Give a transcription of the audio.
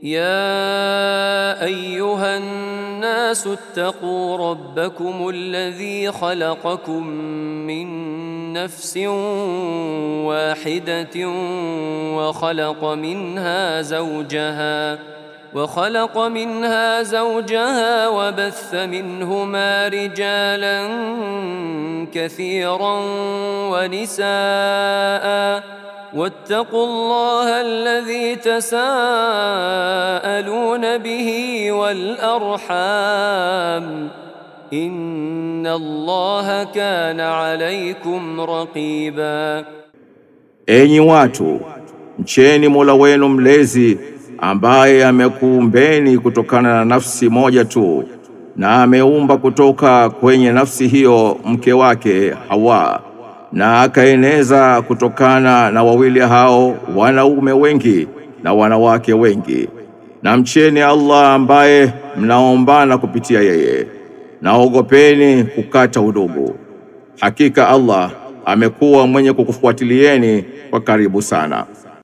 يا أيها الناس اتقوا ربكم الذي خلقكم من نفس واحدة وخلق منها زوجها وبث منهما رجالا كثيرا ونساء واتقوا الله الذي تساءلون به والأرحام إن الله كان عليكم رقيبا. Enyi watu, mcheni Mola wenu mlezi ambaye amekuumbeni kutokana na nafsi moja tu, na ameumba kutoka kwenye nafsi hiyo mke wake Hawa, na akaeneza kutokana na wawili hao wanaume wengi na wanawake wengi. Na mcheni Allah ambaye mnaombana kupitia yeye, na ogopeni kukata udugu. Hakika Allah amekuwa mwenye kukufuatilieni kwa karibu sana.